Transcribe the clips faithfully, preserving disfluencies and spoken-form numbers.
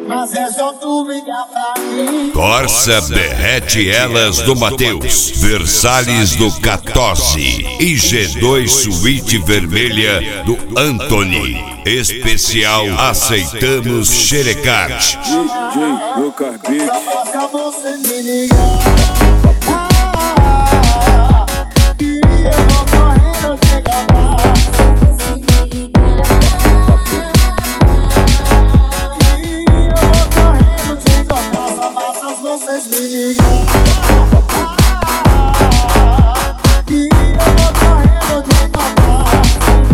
Mas é só tu ligar pra mim. Corsa Derrete Elas do Mateus, Versalhes do quatorze e G dois Suíte Vermelha do Anthony. Especial Aceitamos Xerecard. D J Lucas Beat. Só basta você me ligar. Vocês me ligam. E eu vou correndo de papai.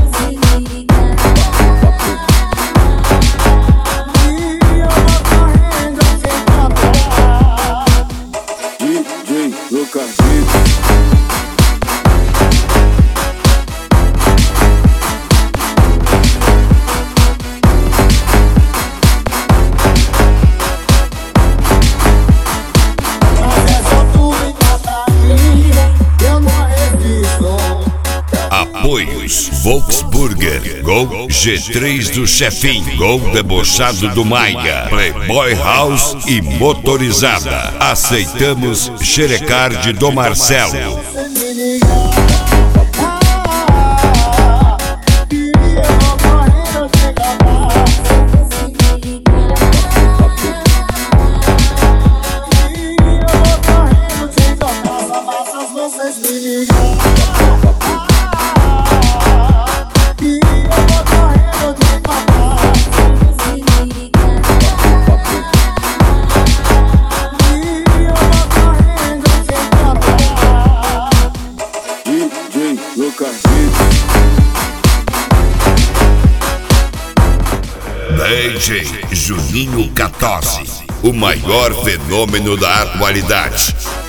E eu vou correndo de papai. D J Lucas Beat. Apoios: Volksburger, Gol G três do Chefinho, Gol Debochado do Maia, Playboy House e Motorizada. Aceitamos Xerecard do Marcelo. Vocês me ligam. D J Juninho quatorze, o maior fenômeno da atualidade.